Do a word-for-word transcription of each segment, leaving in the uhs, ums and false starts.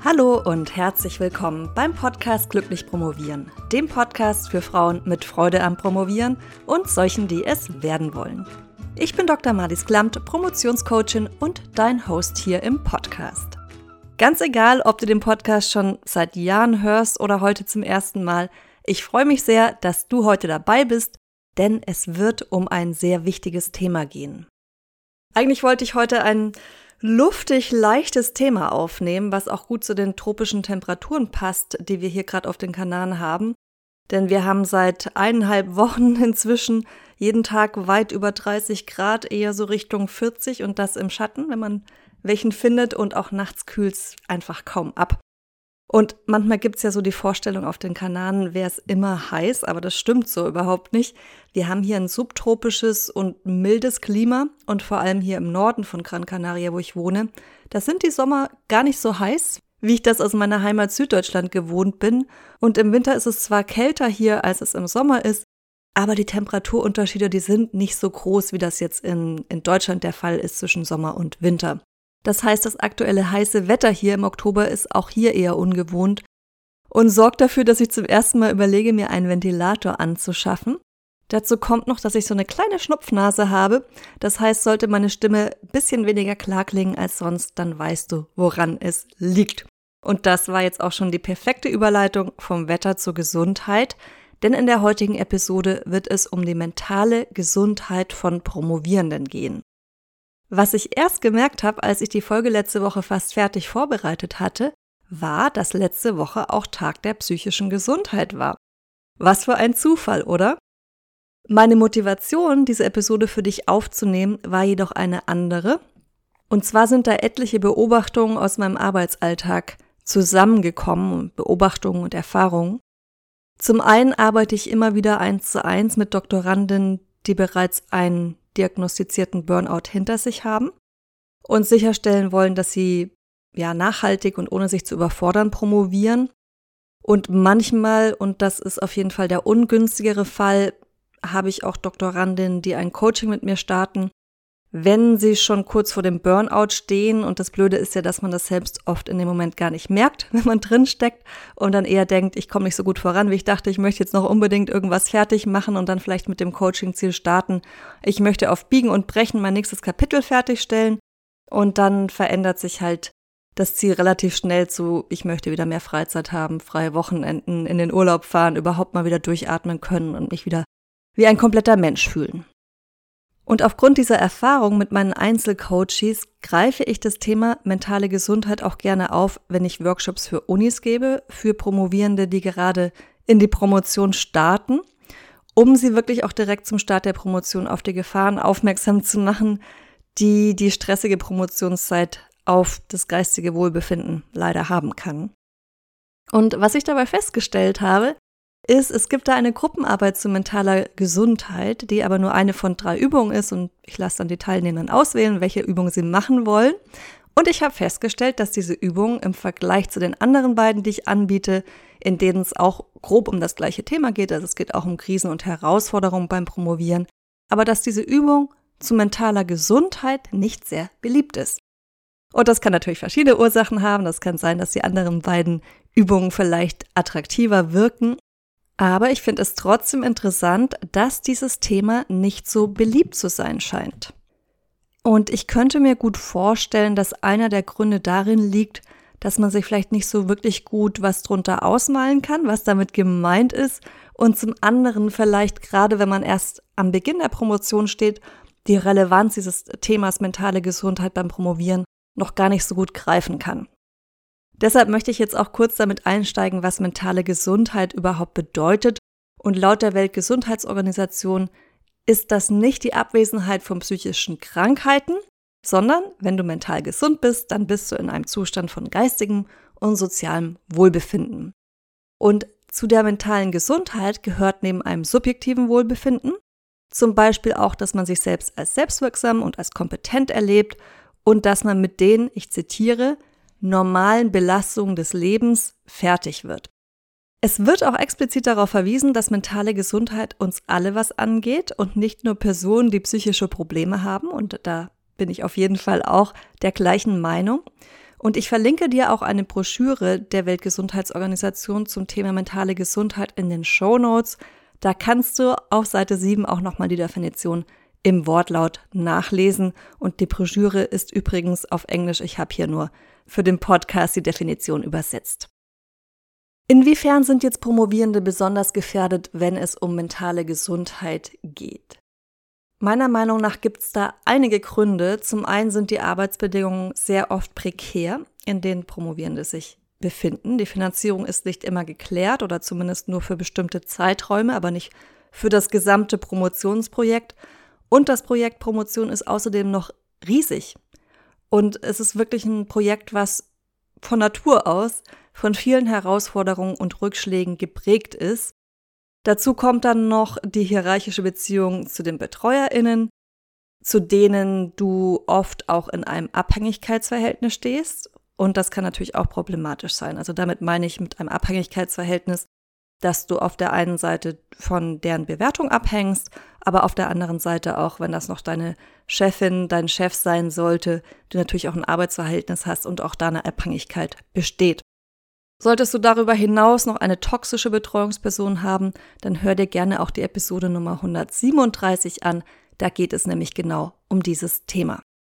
Hallo und herzlich willkommen beim Podcast Glücklich Promovieren, dem Podcast für Frauen mit Freude am Promovieren und solchen, die es werden wollen. Ich bin Doktor Marlies Klamt, Promotionscoachin und dein Host hier im Podcast. Ganz egal, ob du den Podcast schon seit Jahren hörst oder heute zum ersten Mal, ich freue mich sehr, dass du heute dabei bist, denn es wird um ein sehr wichtiges Thema gehen. Eigentlich wollte ich heute ein luftig leichtes Thema aufnehmen, was auch gut zu den tropischen Temperaturen passt, die wir hier gerade auf den Kanaren haben. Denn wir haben seit eineinhalb Wochen inzwischen jeden Tag weit über dreißig Grad, eher so Richtung vierzig und das im Schatten, wenn man welchen findet, und auch nachts kühlt es einfach kaum ab. Und manchmal gibt es ja so die Vorstellung, auf den Kanaren wäre es immer heiß, aber das stimmt so überhaupt nicht. Wir haben hier ein subtropisches und mildes Klima und vor allem hier im Norden von Gran Canaria, wo ich wohne, da sind die Sommer gar nicht so heiß, wie ich das aus meiner Heimat Süddeutschland gewohnt bin. Und im Winter ist es zwar kälter hier, als es im Sommer ist, aber die Temperaturunterschiede, die sind nicht so groß, wie das jetzt in, in Deutschland der Fall ist zwischen Sommer und Winter. Das heißt, das aktuelle heiße Wetter hier im Oktober ist auch hier eher ungewohnt und sorgt dafür, dass ich zum ersten Mal überlege, mir einen Ventilator anzuschaffen. Dazu kommt noch, dass ich so eine kleine Schnupfnase habe. Das heißt, sollte meine Stimme ein bisschen weniger klar klingen als sonst, dann weißt du, woran es liegt. Und das war jetzt auch schon die perfekte Überleitung vom Wetter zur Gesundheit, denn in der heutigen Episode wird es um die mentale Gesundheit von Promovierenden gehen. Was ich erst gemerkt habe, als ich die Folge letzte Woche fast fertig vorbereitet hatte, war, dass letzte Woche auch Tag der psychischen Gesundheit war. Was für ein Zufall, oder? Meine Motivation, diese Episode für dich aufzunehmen, war jedoch eine andere. Und zwar sind da etliche Beobachtungen aus meinem Arbeitsalltag zusammengekommen, Beobachtungen und Erfahrungen. Zum einen arbeite ich immer wieder eins zu eins mit Doktorandinnen, die bereits einen diagnostizierten Burnout hinter sich haben und sicherstellen wollen, dass sie ja nachhaltig und ohne sich zu überfordern promovieren. Und manchmal, und das ist auf jeden Fall der ungünstigere Fall, habe ich auch Doktorandinnen, die ein Coaching mit mir starten, wenn sie schon kurz vor dem Burnout stehen. Und das Blöde ist ja, dass man das selbst oft in dem Moment gar nicht merkt, wenn man drin steckt und dann eher denkt, ich komme nicht so gut voran, wie ich dachte, ich möchte jetzt noch unbedingt irgendwas fertig machen und dann vielleicht mit dem Coaching-Ziel starten. Ich möchte auf Biegen und Brechen mein nächstes Kapitel fertigstellen und dann verändert sich halt das Ziel relativ schnell zu, ich möchte wieder mehr Freizeit haben, freie Wochenenden, in den Urlaub fahren, überhaupt mal wieder durchatmen können und mich wieder wie ein kompletter Mensch fühlen. Und aufgrund dieser Erfahrung mit meinen Einzelcoaches greife ich das Thema mentale Gesundheit auch gerne auf, wenn ich Workshops für Unis gebe, für Promovierende, die gerade in die Promotion starten, um sie wirklich auch direkt zum Start der Promotion auf die Gefahren aufmerksam zu machen, die die stressige Promotionszeit auf das geistige Wohlbefinden leider haben kann. Und was ich dabei festgestellt habe, ist, es gibt da eine Gruppenarbeit zu mentaler Gesundheit, die aber nur eine von drei Übungen ist und ich lasse dann die Teilnehmenden auswählen, welche Übungen sie machen wollen. Und ich habe festgestellt, dass diese Übungen im Vergleich zu den anderen beiden, die ich anbiete, in denen es auch grob um das gleiche Thema geht, also es geht auch um Krisen und Herausforderungen beim Promovieren, aber dass diese Übung zu mentaler Gesundheit nicht sehr beliebt ist. Und das kann natürlich verschiedene Ursachen haben. Das kann sein, dass die anderen beiden Übungen vielleicht attraktiver wirken. Aber ich finde es trotzdem interessant, dass dieses Thema nicht so beliebt zu sein scheint. Und ich könnte mir gut vorstellen, dass einer der Gründe darin liegt, dass man sich vielleicht nicht so wirklich gut was drunter ausmalen kann, was damit gemeint ist. Und zum anderen vielleicht gerade, wenn man erst am Beginn der Promotion steht, die Relevanz dieses Themas mentale Gesundheit beim Promovieren noch gar nicht so gut greifen kann. Deshalb möchte ich jetzt auch kurz damit einsteigen, was mentale Gesundheit überhaupt bedeutet. Und laut der Weltgesundheitsorganisation ist das nicht die Abwesenheit von psychischen Krankheiten, sondern wenn du mental gesund bist, dann bist du in einem Zustand von geistigem und sozialem Wohlbefinden. Und zu der mentalen Gesundheit gehört neben einem subjektiven Wohlbefinden zum Beispiel auch, dass man sich selbst als selbstwirksam und als kompetent erlebt und dass man mit den, ich zitiere, normalen Belastungen des Lebens fertig wird. Es wird auch explizit darauf verwiesen, dass mentale Gesundheit uns alle was angeht und nicht nur Personen, die psychische Probleme haben. Und da bin ich auf jeden Fall auch der gleichen Meinung. Und ich verlinke dir auch eine Broschüre der Weltgesundheitsorganisation zum Thema mentale Gesundheit in den Shownotes. Da kannst du auf Seite sieben auch nochmal die Definition im Wortlaut nachlesen. Und die Broschüre ist übrigens auf Englisch. Ich habe hier nur für den Podcast die Definition übersetzt. Inwiefern sind jetzt Promovierende besonders gefährdet, wenn es um mentale Gesundheit geht? Meiner Meinung nach gibt es da einige Gründe. Zum einen sind die Arbeitsbedingungen sehr oft prekär, in denen Promovierende sich befinden. Die Finanzierung ist nicht immer geklärt oder zumindest nur für bestimmte Zeiträume, aber nicht für das gesamte Promotionsprojekt. Und das Projekt Promotion ist außerdem noch riesig. Und es ist wirklich ein Projekt, was von Natur aus von vielen Herausforderungen und Rückschlägen geprägt ist. Dazu kommt dann noch die hierarchische Beziehung zu den BetreuerInnen, zu denen du oft auch in einem Abhängigkeitsverhältnis stehst. Und das kann natürlich auch problematisch sein. Also damit meine ich mit einem Abhängigkeitsverhältnis, dass du auf der einen Seite von deren Bewertung abhängst, aber auf der anderen Seite auch, wenn das noch deine Chefin, dein Chef sein sollte, du natürlich auch ein Arbeitsverhältnis hast und auch da eine Abhängigkeit besteht. Solltest du darüber hinaus noch eine toxische Betreuungsperson haben, dann hör dir gerne auch die Episode Nummer hundertsiebenunddreißig an. Da geht es nämlich genau um dieses Thema.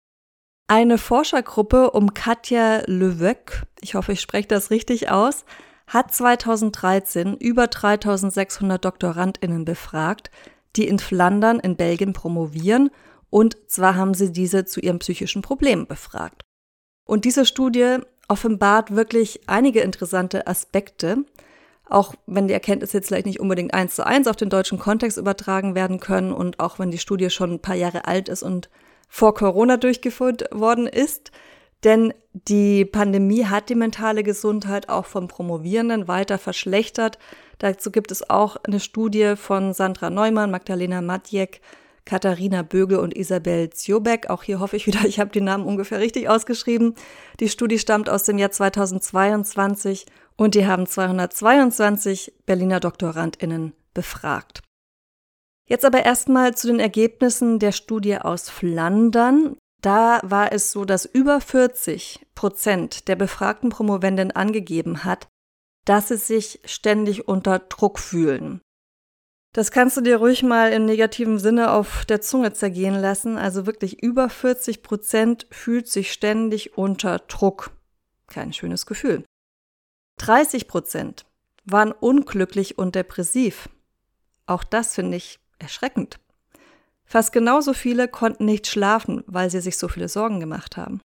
Eine Forschergruppe um Katja Löwöck, ich hoffe, ich spreche das richtig aus, hat zweitausenddreizehn über dreitausendsechshundert DoktorandInnen befragt, die in Flandern in Belgien promovieren, und zwar haben sie diese zu ihren psychischen Problemen befragt. Und diese Studie offenbart wirklich einige interessante Aspekte, auch wenn die Erkenntnisse jetzt vielleicht nicht unbedingt eins zu eins auf den deutschen Kontext übertragen werden können und auch wenn die Studie schon ein paar Jahre alt ist und vor Corona durchgeführt worden ist. Denn die Pandemie hat die mentale Gesundheit auch von Promovierenden weiter verschlechtert. Dazu gibt es auch eine Studie von Sandra Neumann, Magdalena Matjek, Katharina Böge und Isabel Ziobek. Auch hier hoffe ich wieder, ich habe die Namen ungefähr richtig ausgeschrieben. Die Studie stammt aus dem Jahr zweitausendzweiundzwanzig und die haben zweihundertzweiundzwanzig Berliner DoktorandInnen befragt. Jetzt aber erstmal zu den Ergebnissen der Studie aus Flandern. Da war es so, dass über vierzig Prozent der befragten Promovenden angegeben hat, dass sie sich ständig unter Druck fühlen. Das kannst du dir ruhig mal im negativen Sinne auf der Zunge zergehen lassen. Also wirklich über vierzig Prozent fühlt sich ständig unter Druck. Kein schönes Gefühl. dreißig Prozent waren unglücklich und depressiv. Auch das finde ich erschreckend. Fast genauso viele konnten nicht schlafen, weil sie sich so viele Sorgen gemacht haben.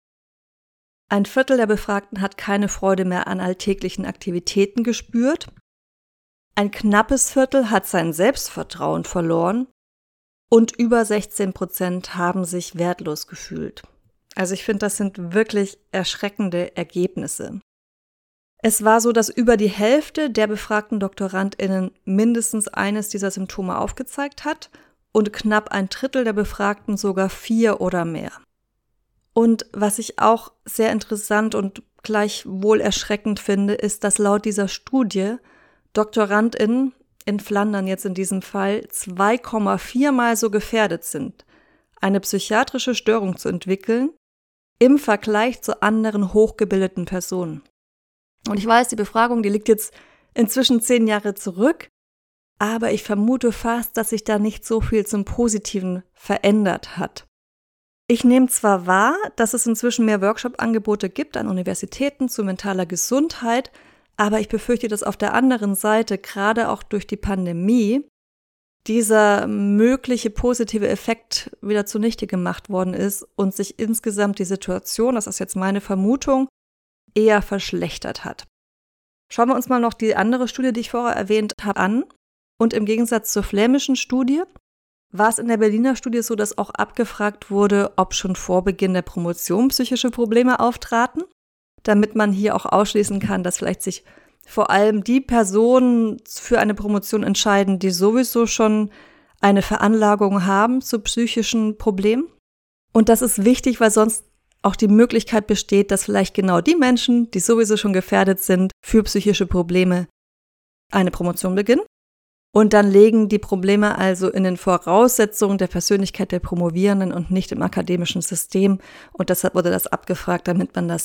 Ein Viertel der Befragten hat keine Freude mehr an alltäglichen Aktivitäten gespürt. Ein knappes Viertel hat sein Selbstvertrauen verloren und über sechzehn Prozent haben sich wertlos gefühlt. Also ich finde, das sind wirklich erschreckende Ergebnisse. Es war so, dass über die Hälfte der befragten DoktorandInnen mindestens eines dieser Symptome aufgezeigt hat und knapp ein Drittel der Befragten sogar vier oder mehr. Und was ich auch sehr interessant und gleichwohl erschreckend finde, ist, dass laut dieser Studie DoktorandInnen in Flandern jetzt in diesem Fall zwei Komma vier Mal so gefährdet sind, eine psychiatrische Störung zu entwickeln im Vergleich zu anderen hochgebildeten Personen. Und ich weiß, die Befragung, die liegt jetzt inzwischen zehn Jahre zurück, aber ich vermute fast, dass sich da nicht so viel zum Positiven verändert hat. Ich nehme zwar wahr, dass es inzwischen mehr Workshop-Angebote gibt an Universitäten zu mentaler Gesundheit, aber ich befürchte, dass auf der anderen Seite, gerade auch durch die Pandemie, dieser mögliche positive Effekt wieder zunichte gemacht worden ist und sich insgesamt die Situation, das ist jetzt meine Vermutung, eher verschlechtert hat. Schauen wir uns mal noch die andere Studie, die ich vorher erwähnt habe, an. Und im Gegensatz zur flämischen Studie war es in der Berliner Studie so, dass auch abgefragt wurde, ob schon vor Beginn der Promotion psychische Probleme auftraten, damit man hier auch ausschließen kann, dass vielleicht sich vor allem die Personen für eine Promotion entscheiden, die sowieso schon eine Veranlagung haben zu psychischen Problemen. Und das ist wichtig, weil sonst auch die Möglichkeit besteht, dass vielleicht genau die Menschen, die sowieso schon gefährdet sind für psychische Probleme, eine Promotion beginnen. Und dann liegen die Probleme also in den Voraussetzungen der Persönlichkeit der Promovierenden und nicht im akademischen System. Und deshalb wurde das abgefragt, damit man das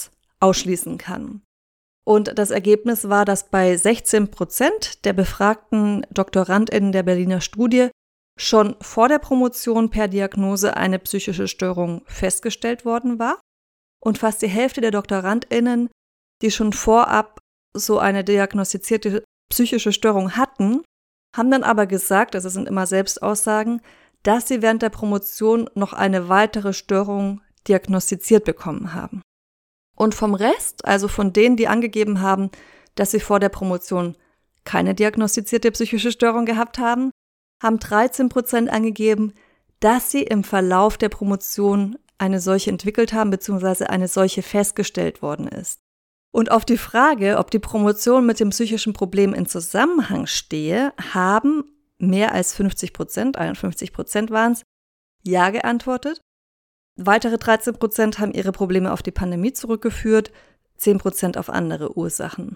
ausschließen kann. Und das Ergebnis war, dass bei sechzehn Prozent der befragten DoktorandInnen der Berliner Studie schon vor der Promotion per Diagnose eine psychische Störung festgestellt worden war. Und fast die Hälfte der DoktorandInnen, die schon vorab so eine diagnostizierte psychische Störung hatten, haben dann aber gesagt, also es sind immer Selbstaussagen, dass sie während der Promotion noch eine weitere Störung diagnostiziert bekommen haben. Und vom Rest, also von denen, die angegeben haben, dass sie vor der Promotion keine diagnostizierte psychische Störung gehabt haben, haben dreizehn Prozent angegeben, dass sie im Verlauf der Promotion eine solche entwickelt haben, beziehungsweise eine solche festgestellt worden ist. Und auf die Frage, ob die Promotion mit dem psychischen Problem in Zusammenhang stehe, haben mehr als fünfzig Prozent, einundfünfzig Prozent waren es, ja geantwortet. Weitere dreizehn Prozent haben ihre Probleme auf die Pandemie zurückgeführt, zehn Prozent auf andere Ursachen.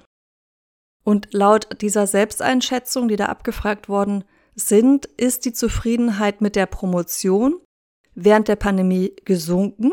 Und laut dieser Selbsteinschätzung, die da abgefragt worden sind, ist die Zufriedenheit mit der Promotion während der Pandemie gesunken.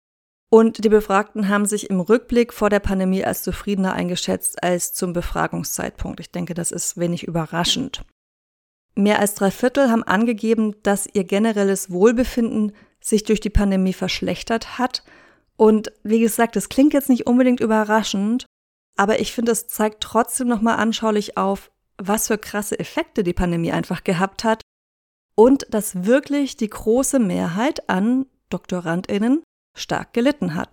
Und die Befragten haben sich im Rückblick vor der Pandemie als zufriedener eingeschätzt als zum Befragungszeitpunkt. Ich denke, das ist wenig überraschend. Mehr als drei Viertel haben angegeben, dass ihr generelles Wohlbefinden sich durch die Pandemie verschlechtert hat. Und wie gesagt, das klingt jetzt nicht unbedingt überraschend, aber ich finde, es zeigt trotzdem nochmal anschaulich auf, was für krasse Effekte die Pandemie einfach gehabt hat und dass wirklich die große Mehrheit an DoktorandInnen stark gelitten hat.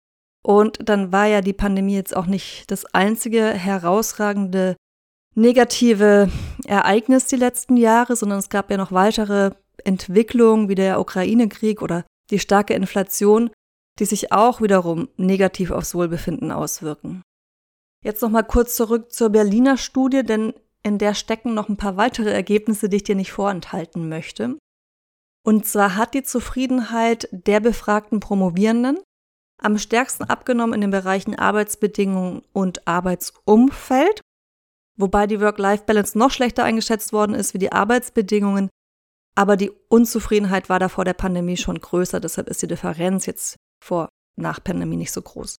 Und dann war ja die Pandemie jetzt auch nicht das einzige herausragende negative Ereignis die letzten Jahre, sondern es gab ja noch weitere Entwicklungen wie der Ukraine-Krieg oder die starke Inflation, die sich auch wiederum negativ aufs Wohlbefinden auswirken. Jetzt nochmal kurz zurück zur Berliner Studie, denn in der stecken noch ein paar weitere Ergebnisse, die ich dir nicht vorenthalten möchte. Und zwar hat die Zufriedenheit der befragten Promovierenden am stärksten abgenommen in den Bereichen Arbeitsbedingungen und Arbeitsumfeld, wobei die Work-Life-Balance noch schlechter eingeschätzt worden ist wie die Arbeitsbedingungen, aber die Unzufriedenheit war da vor der Pandemie schon größer, deshalb ist die Differenz jetzt vor nach Pandemie nicht so groß.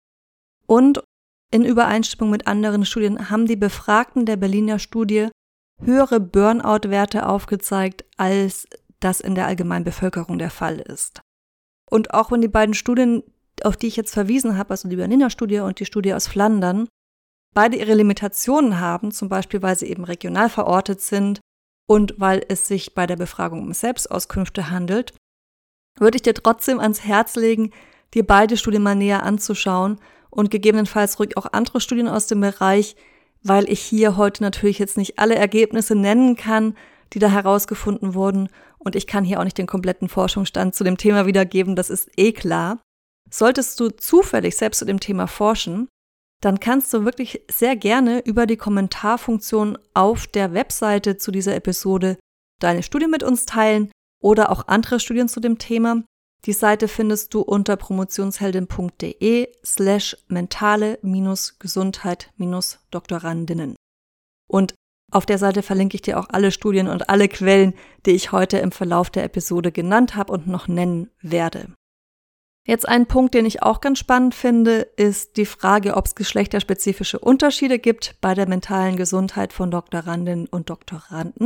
Und in Übereinstimmung mit anderen Studien haben die Befragten der Berliner Studie höhere Burnout-Werte aufgezeigt, als das in der allgemeinen Bevölkerung der Fall ist. Und auch wenn die beiden Studien, auf die ich jetzt verwiesen habe, also die Berliner Studie und die Studie aus Flandern, beide ihre Limitationen haben, zum Beispiel weil sie eben regional verortet sind und weil es sich bei der Befragung um Selbstauskünfte handelt, würde ich dir trotzdem ans Herz legen, dir beide Studien mal näher anzuschauen und gegebenenfalls ruhig auch andere Studien aus dem Bereich, weil ich hier heute natürlich jetzt nicht alle Ergebnisse nennen kann, die da herausgefunden wurden und ich kann hier auch nicht den kompletten Forschungsstand zu dem Thema wiedergeben, das ist eh klar. Solltest du zufällig selbst zu dem Thema forschen, dann kannst du wirklich sehr gerne über die Kommentarfunktion auf der Webseite zu dieser Episode deine Studie mit uns teilen oder auch andere Studien zu dem Thema. Die Seite findest du unter promotionsheldin.de slash mentale minus Gesundheit minus Doktorandinnen. Und auf der Seite verlinke ich dir auch alle Studien und alle Quellen, die ich heute im Verlauf der Episode genannt habe und noch nennen werde. Jetzt ein Punkt, den ich auch ganz spannend finde, ist die Frage, ob es geschlechterspezifische Unterschiede gibt bei der mentalen Gesundheit von Doktorandinnen und Doktoranden.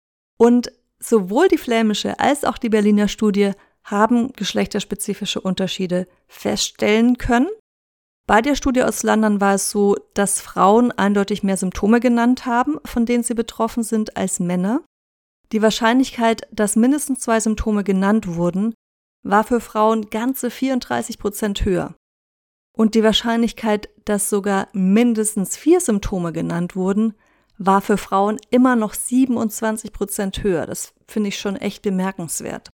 Und sowohl die flämische als auch die Berliner Studie haben geschlechterspezifische Unterschiede feststellen können. Bei der Studie aus Flandern war es so, dass Frauen eindeutig mehr Symptome genannt haben, von denen sie betroffen sind, als Männer. Die Wahrscheinlichkeit, dass mindestens zwei Symptome genannt wurden, war für Frauen ganze vierunddreißig Prozent höher. Und die Wahrscheinlichkeit, dass sogar mindestens vier Symptome genannt wurden, war für Frauen immer noch siebenundzwanzig Prozent höher. Das finde ich schon echt bemerkenswert.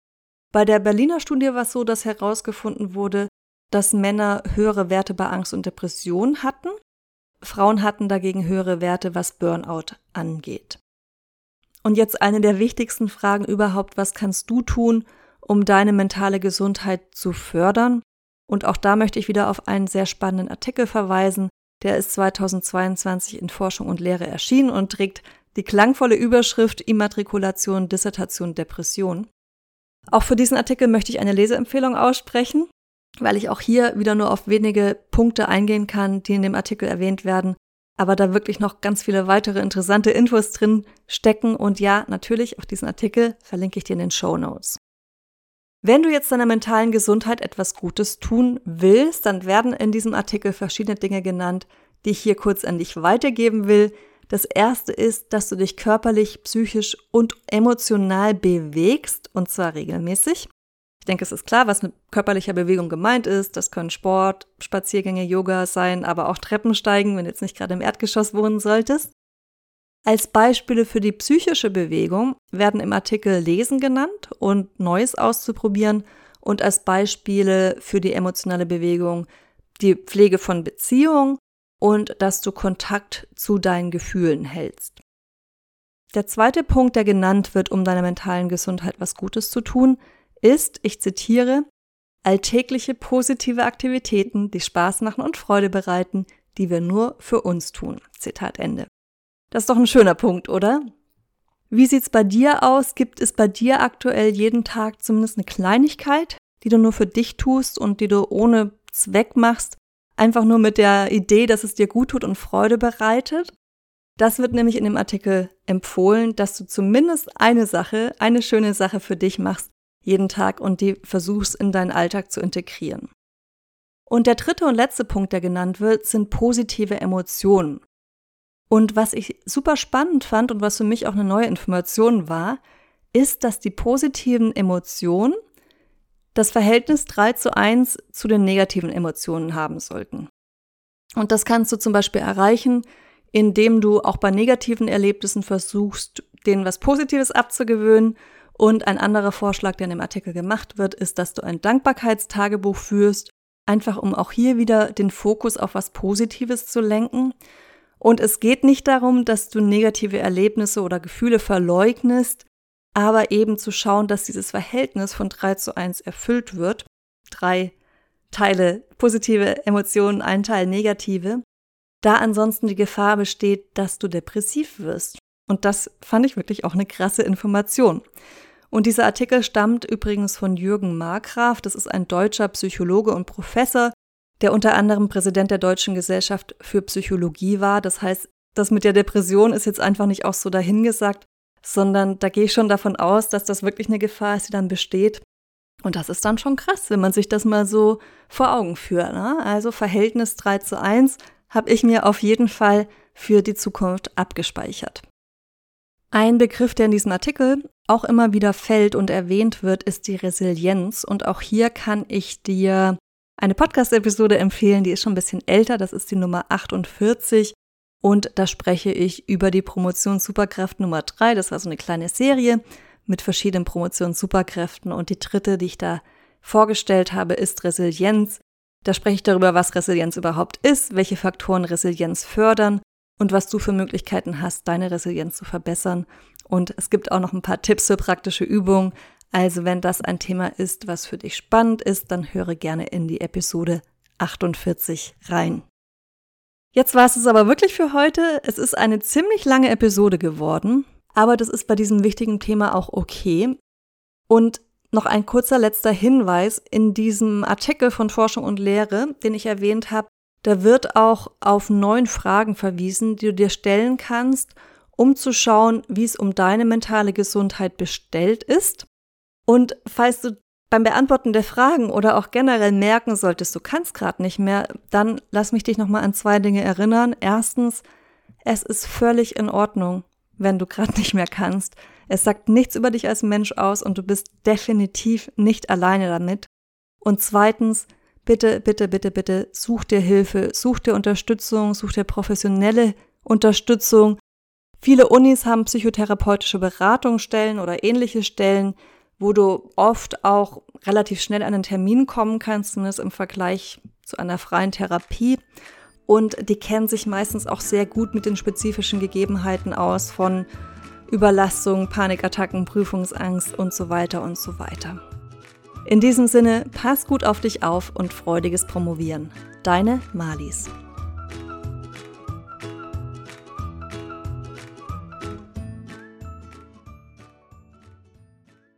Bei der Berliner Studie war es so, dass herausgefunden wurde, dass Männer höhere Werte bei Angst und Depression hatten. Frauen hatten dagegen höhere Werte, was Burnout angeht. Und jetzt eine der wichtigsten Fragen überhaupt, was kannst du tun, um deine mentale Gesundheit zu fördern? Und auch da möchte ich wieder auf einen sehr spannenden Artikel verweisen. Der ist zweitausendzweiundzwanzig in Forschung und Lehre erschienen und trägt die klangvolle Überschrift Immatrikulation, Dissertation, Depression. Auch für diesen Artikel möchte ich eine Leseempfehlung aussprechen. weil ich auch hier wieder nur auf wenige Punkte eingehen kann, die in dem Artikel erwähnt werden, aber da wirklich noch ganz viele weitere interessante Infos drin stecken. Und ja, natürlich, auch diesen Artikel verlinke ich dir in den Shownotes. Wenn du jetzt deiner mentalen Gesundheit etwas Gutes tun willst, dann werden in diesem Artikel verschiedene Dinge genannt, die ich hier kurz an dich weitergeben will. Das erste ist, dass du dich körperlich, psychisch und emotional bewegst, und zwar regelmäßig. Ich denke, es ist klar, was mit körperlicher Bewegung gemeint ist. Das können Sport, Spaziergänge, Yoga sein, aber auch Treppensteigen, wenn du jetzt nicht gerade im Erdgeschoss wohnen solltest. Als Beispiele für die psychische Bewegung werden im Artikel Lesen genannt und Neues auszuprobieren und als Beispiele für die emotionale Bewegung die Pflege von Beziehungen und dass du Kontakt zu deinen Gefühlen hältst. Der zweite Punkt, der genannt wird, um deiner mentalen Gesundheit was Gutes zu tun, ist, ich zitiere, alltägliche positive Aktivitäten, die Spaß machen und Freude bereiten, die wir nur für uns tun. Zitat Ende. Das ist doch ein schöner Punkt, oder? Wie sieht's bei dir aus? Gibt es bei dir aktuell jeden Tag zumindest eine Kleinigkeit, die du nur für dich tust und die du ohne Zweck machst, einfach nur mit der Idee, dass es dir gut tut und Freude bereitet? Das wird nämlich in dem Artikel empfohlen, dass du zumindest eine Sache, eine schöne Sache für dich machst, jeden Tag und die versuchst in deinen Alltag zu integrieren. Und der dritte und letzte Punkt, der genannt wird, sind positive Emotionen. Und was ich super spannend fand und was für mich auch eine neue Information war, ist, dass die positiven Emotionen das Verhältnis drei zu eins zu den negativen Emotionen haben sollten. Und das kannst du zum Beispiel erreichen, indem du auch bei negativen Erlebnissen versuchst, denen was Positives abzugewöhnen. Und ein anderer Vorschlag, der in dem Artikel gemacht wird, ist, dass du ein Dankbarkeitstagebuch führst, einfach um auch hier wieder den Fokus auf was Positives zu lenken. Und es geht nicht darum, dass du negative Erlebnisse oder Gefühle verleugnest, aber eben zu schauen, dass dieses Verhältnis von drei zu eins erfüllt wird. Drei Teile positive Emotionen, ein Teil negative, da ansonsten die Gefahr besteht, dass du depressiv wirst. Und das fand ich wirklich auch eine krasse Information. Und dieser Artikel stammt übrigens von Jürgen Markgraf. Das ist ein deutscher Psychologe und Professor, der unter anderem Präsident der Deutschen Gesellschaft für Psychologie war. Das heißt, das mit der Depression ist jetzt einfach nicht auch so dahingesagt, sondern da gehe ich schon davon aus, dass das wirklich eine Gefahr ist, die dann besteht. Und das ist dann schon krass, wenn man sich das mal so vor Augen führt, ne? Also Verhältnis drei zu eins habe ich mir auf jeden Fall für die Zukunft abgespeichert. Ein Begriff, der in diesem Artikel auch immer wieder fällt und erwähnt wird, ist die Resilienz. Und auch hier kann ich dir eine Podcast-Episode empfehlen, die ist schon ein bisschen älter, das ist die Nummer achtundvierzig. Und da spreche ich über die Promotion Superkraft Nummer drei. Das war so eine kleine Serie mit verschiedenen Promotions-Superkräften. Und die dritte, die ich da vorgestellt habe, ist Resilienz. Da spreche ich darüber, was Resilienz überhaupt ist, welche Faktoren Resilienz fördern und was du für Möglichkeiten hast, deine Resilienz zu verbessern. Und es gibt auch noch ein paar Tipps für praktische Übungen. Also wenn das ein Thema ist, was für dich spannend ist, dann höre gerne in die Episode achtundvierzig rein. Jetzt war es es aber wirklich für heute. Es ist eine ziemlich lange Episode geworden, aber das ist bei diesem wichtigen Thema auch okay. Und noch ein kurzer letzter Hinweis: In diesem Artikel von Forschung und Lehre, den ich erwähnt habe, da wird auch auf neun Fragen verwiesen, die du dir stellen kannst, um zu schauen, wie es um deine mentale Gesundheit bestellt ist. Und falls du beim Beantworten der Fragen oder auch generell merken solltest, du kannst gerade nicht mehr, dann lass mich dich nochmal an zwei Dinge erinnern. Erstens, es ist völlig in Ordnung, wenn du gerade nicht mehr kannst. Es sagt nichts über dich als Mensch aus und du bist definitiv nicht alleine damit. Und zweitens, bitte, bitte, bitte, bitte, such dir Hilfe, such dir Unterstützung, such dir professionelle Unterstützung. Viele Unis haben psychotherapeutische Beratungsstellen oder ähnliche Stellen, wo du oft auch relativ schnell an einen Termin kommen kannst, zumindest im Vergleich zu einer freien Therapie. Und die kennen sich meistens auch sehr gut mit den spezifischen Gegebenheiten aus von Überlastung, Panikattacken, Prüfungsangst und so weiter und so weiter. In diesem Sinne, pass gut auf dich auf und freudiges Promovieren. Deine Marlies.